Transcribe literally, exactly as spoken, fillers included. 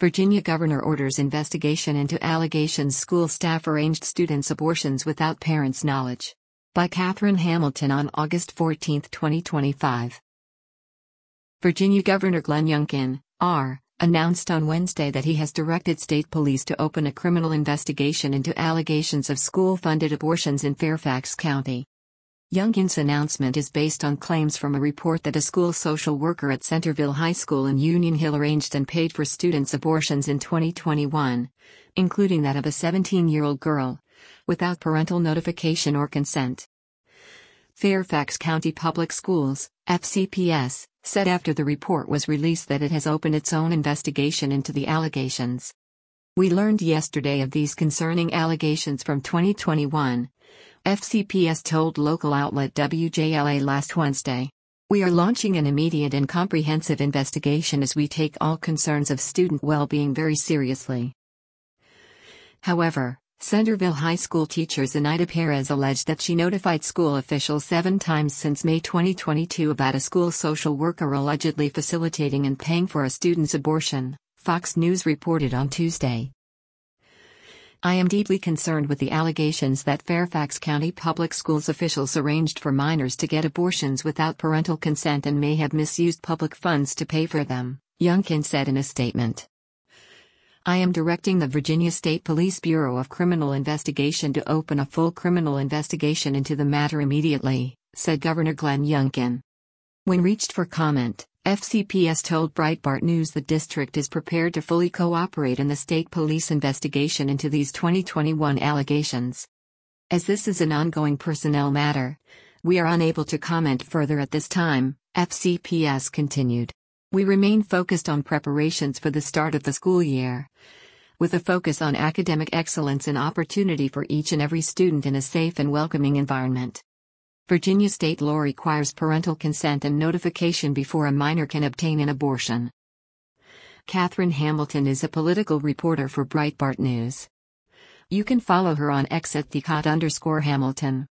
Virginia governor orders investigation into allegations school staff arranged students' abortions without parents' knowledge. By Catherine Hamilton on August fourteenth, twenty twenty-five. Virginia Governor Glenn Youngkin, R., announced on Wednesday that he has directed state police to open a criminal investigation into allegations of school-funded abortions in Fairfax County. Youngkin's announcement is based on claims from a report that a school social worker at Centerville High School in Union Hill arranged and paid for students' abortions in twenty twenty-one, including that of a seventeen-year-old girl, without parental notification or consent. Fairfax County Public Schools, F C P S, said after the report was released that it has opened its own investigation into the allegations. "We learned yesterday of these concerning allegations from twenty twenty-one, F C P S told local outlet W J L A last Wednesday. "We are launching an immediate and comprehensive investigation as we take all concerns of student well-being very seriously." However, Centerville High School teacher Zenaida Perez alleged that she notified school officials seven times since May twenty twenty-two about a school social worker allegedly facilitating and paying for a student's abortion, Fox News reported on Tuesday. "I am deeply concerned with the allegations that Fairfax County Public Schools officials arranged for minors to get abortions without parental consent and may have misused public funds to pay for them," Youngkin said in a statement. "I am directing the Virginia State Police Bureau of Criminal Investigation to open a full criminal investigation into the matter immediately," said Governor Glenn Youngkin. When reached for comment, F C P S told Breitbart News the district is prepared to fully cooperate in the state police investigation into these twenty twenty-one allegations. "As this is an ongoing personnel matter, we are unable to comment further at this time," F C P S continued. "We remain focused on preparations for the start of the school year, with a focus on academic excellence and opportunity for each and every student in a safe and welcoming environment. Virginia state law requires parental consent and notification before a minor can obtain an abortion." Catherine Hamilton is a political reporter for Breitbart News. You can follow her on X at the Cot underscore Hamilton.